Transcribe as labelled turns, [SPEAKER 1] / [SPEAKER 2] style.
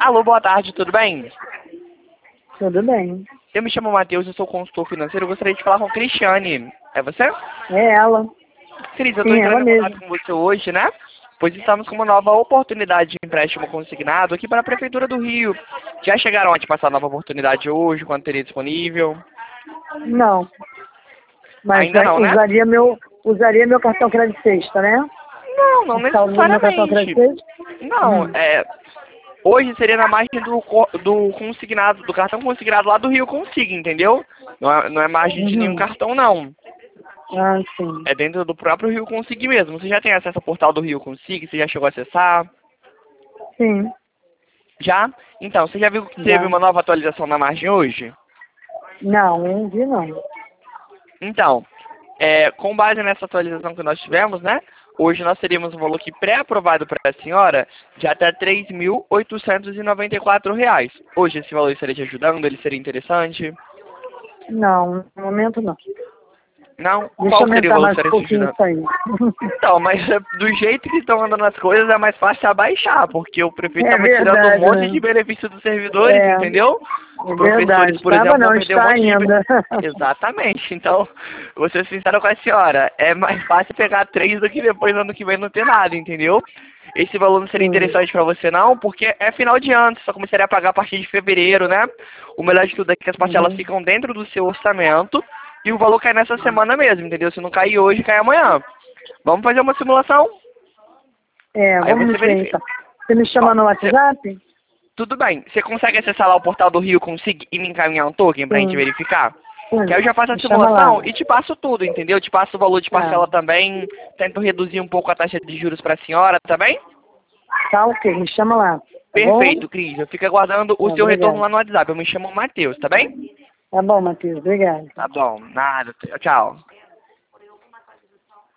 [SPEAKER 1] Alô, boa tarde, tudo bem?
[SPEAKER 2] Tudo bem.
[SPEAKER 1] Eu me chamo Matheus, eu sou consultor financeiro, eu gostaria de falar com a Cristiane. É você?
[SPEAKER 2] É ela.
[SPEAKER 1] Cris, eu estou
[SPEAKER 2] Sim, ela
[SPEAKER 1] entrando em contato
[SPEAKER 2] mesma.
[SPEAKER 1] com você hoje, né? Pois estamos com uma nova oportunidade de empréstimo consignado aqui para a Prefeitura do Rio. Já chegaram a te passar a nova oportunidade hoje, quando teria disponível?
[SPEAKER 2] Não. Mas
[SPEAKER 1] Ainda não, né?
[SPEAKER 2] usaria meu cartão crédito sexta, né?
[SPEAKER 1] Não
[SPEAKER 2] O saldo do meu cartão
[SPEAKER 1] necessariamente.
[SPEAKER 2] crédito sexta?
[SPEAKER 1] Não, hoje seria na margem do consignado, do cartão consignado lá do Rio Consiga, entendeu? Não é margem de nenhum
[SPEAKER 2] Uhum.
[SPEAKER 1] cartão, não.
[SPEAKER 2] Ah, sim.
[SPEAKER 1] É dentro do próprio Rio Consiga mesmo. Você já tem acesso ao portal do Rio Consiga? Você já chegou a acessar?
[SPEAKER 2] Sim,
[SPEAKER 1] Já? Então, você já viu que teve
[SPEAKER 2] já.
[SPEAKER 1] uma nova atualização na margem hoje?
[SPEAKER 2] Não vi não.
[SPEAKER 1] Então, com base nessa atualização que nós tivemos, né? Hoje nós teríamos um valor aqui pré-aprovado para a senhora de até R$ 3.894. Hoje esse valor estaria te ajudando? Ele seria interessante?
[SPEAKER 2] Não, no momento não.
[SPEAKER 1] Não?
[SPEAKER 2] Deixa eu
[SPEAKER 1] Qual seria o
[SPEAKER 2] aumentar
[SPEAKER 1] valor que
[SPEAKER 2] mais um
[SPEAKER 1] estaria te
[SPEAKER 2] pouquinho
[SPEAKER 1] ajudando?
[SPEAKER 2] isso aí.
[SPEAKER 1] Então, mas do jeito que estão andando as coisas, é mais fácil abaixar, porque o prefeito
[SPEAKER 2] É
[SPEAKER 1] estava tirando um
[SPEAKER 2] verdade,
[SPEAKER 1] monte de
[SPEAKER 2] né?
[SPEAKER 1] benefícios dos servidores,
[SPEAKER 2] É,
[SPEAKER 1] entendeu? Os
[SPEAKER 2] é
[SPEAKER 1] professores,
[SPEAKER 2] verdade.
[SPEAKER 1] por
[SPEAKER 2] Estava
[SPEAKER 1] exemplo, vão
[SPEAKER 2] não,
[SPEAKER 1] perder um
[SPEAKER 2] está
[SPEAKER 1] monte de...
[SPEAKER 2] ainda.
[SPEAKER 1] Exatamente. Então, vou ser sincero com a senhora, é mais fácil pegar 3 do que depois ano que vem não ter nada, entendeu? Esse valor não seria
[SPEAKER 2] Sim.
[SPEAKER 1] interessante para você não, porque é final de ano, você só começaria a pagar a partir de fevereiro, né? O melhor de tudo é que as parcelas
[SPEAKER 2] Uhum.
[SPEAKER 1] ficam dentro do seu orçamento e o valor cai nessa semana mesmo, entendeu? Se não cair hoje, cai amanhã. Vamos fazer uma simulação?
[SPEAKER 2] É,
[SPEAKER 1] Aí você
[SPEAKER 2] vamos ver
[SPEAKER 1] verifica.
[SPEAKER 2] então. Você me
[SPEAKER 1] Ó,
[SPEAKER 2] chama no WhatsApp?
[SPEAKER 1] tudo bem. Você consegue acessar lá o portal do Rio Consigo e me encaminhar um token pra gente
[SPEAKER 2] Sim.
[SPEAKER 1] verificar? Que
[SPEAKER 2] Sim.
[SPEAKER 1] aí eu já faço a
[SPEAKER 2] Me chama lá.
[SPEAKER 1] simulação e te passo tudo, entendeu? Te passo o valor de
[SPEAKER 2] Tá.
[SPEAKER 1] parcela também. Tento reduzir um pouco a taxa de juros pra senhora, tá bem?
[SPEAKER 2] Tá ok, me chama lá. Tá bom?
[SPEAKER 1] Perfeito, Cris. Eu fico aguardando o
[SPEAKER 2] Tá,
[SPEAKER 1] seu retorno
[SPEAKER 2] obrigado.
[SPEAKER 1] lá no WhatsApp. Eu me chamo Matheus, tá bem?
[SPEAKER 2] Tá bom, Matheus. Obrigado.
[SPEAKER 1] Tá bom. Nada. Tchau.